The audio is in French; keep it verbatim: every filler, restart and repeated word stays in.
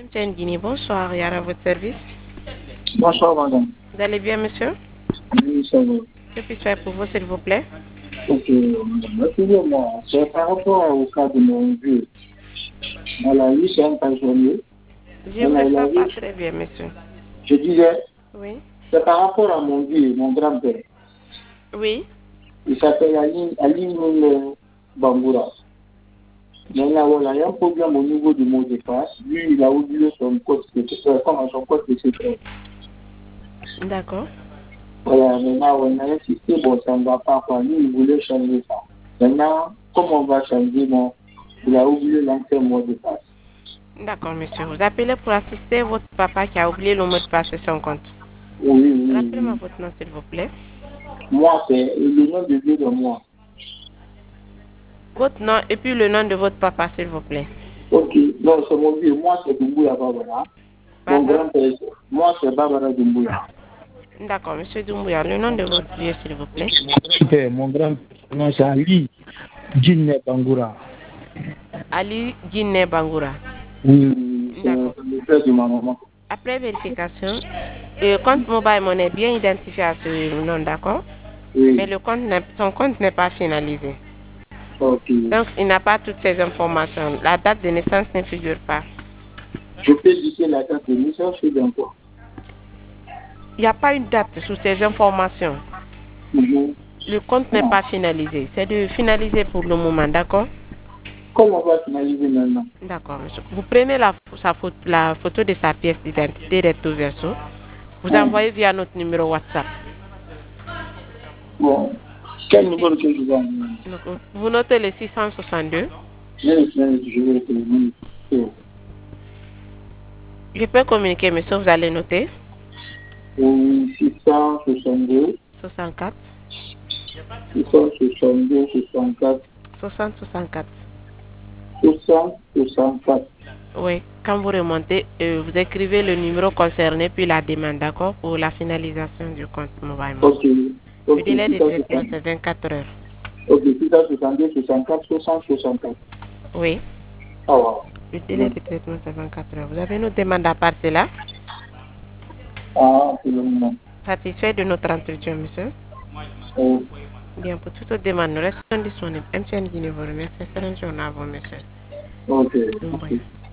M T N Guinée, bonsoir, Yara, à votre service. Bonsoir, madame. Vous allez bien, monsieur? Oui, ça va. Que puis-je faire pour vous, s'il vous plaît? Ok, madame. Excusez-moi, c'est par rapport au cas de mon vieux. Elle a eu, c'est un pensionnaire. Je ne vous entends pas très bien, monsieur. Je disais, Oui. c'est par rapport à mon vieux, mon grand-père. Oui. Il s'appelle Ali, Ali Moule Bangoura. Maintenant, voilà, il y a un problème au niveau du mot de passe. Lui, il a oublié son code secret, comment son code de secret. D'accord. Voilà, maintenant, on a insisté, bon, ça ne va pas, quoi. Lui, il voulait changer ça. Maintenant, comment on va changer, bon, il a oublié l'ancien mot de passe. D'accord, monsieur. Vous appelez pour assister votre papa qui a oublié le mot de passe sur son compte. Oui, oui. Rappelez-moi oui. votre nom, s'il vous plaît. Moi, c'est le nom de Dieu de moi. Votre nom et puis le nom de votre papa, s'il vous plaît. Ok, non, c'est mon vieux. Moi, c'est Doumbouya Babara. Mon Pardon? grand-père, moi, c'est Babara Doumbouya. D'accord, monsieur Doumbouya, le nom de votre vieux, s'il vous plaît. Super, mon grand-père, non, c'est Ali Djinne Bangoura. Ali Djinne Bangoura. Oui, c'est D'accord. le frère de ma maman. Après vérification, le compte Mobile Money est bien identifié à ce nom, d'accord? Oui. Mais le compte son compte n'est pas finalisé. Ok. Donc, il n'a pas toutes ces informations. La date de naissance ne figure pas. Je peux dire la date de naissance, c'est bien quoi? Il n'y a pas une date sur ces informations. Mm-hmm. Le compte n'est pas finalisé. C'est de finaliser pour le moment, d'accord? Comment on va finaliser maintenant? D'accord, monsieur. Vous prenez la, sa photo, la photo de sa pièce d'identité recto verso. Vous Mm. envoyez via notre numéro WhatsApp. Bon. Quel numéro que je dois envoyer? Donc, vous notez le six cent soixante-deux. Je vais te Je peux communiquer, monsieur, vous allez noter. Oui, six cent soixante-deux. soixante-quatre. six cent soixante-deux, soixante-quatre. soixante soixante-quatre. soixante, soixante-quatre. Oui, quand vous remontez, euh, vous écrivez le numéro concerné puis la demande, d'accord, pour la finalisation du compte mobile. Ok. Ok, Le délai de six cent traitement, soixante. c'est vingt-quatre heures. Ok, six cent soixante-deux, soixante-quatre, soixante, soixante-quatre. Oui. Ah, wow. Le délai de traitement, c'est vingt-quatre heures. Vous avez une demande à part cela? Ah, c'est le moment. Satisfait de notre entretien, monsieur? Oh. Bien, pour toute demande, nous restons disponibles. M T N Guinée vous remercie. Excellente journée à vous, monsieur. Ok. Oui. Okay.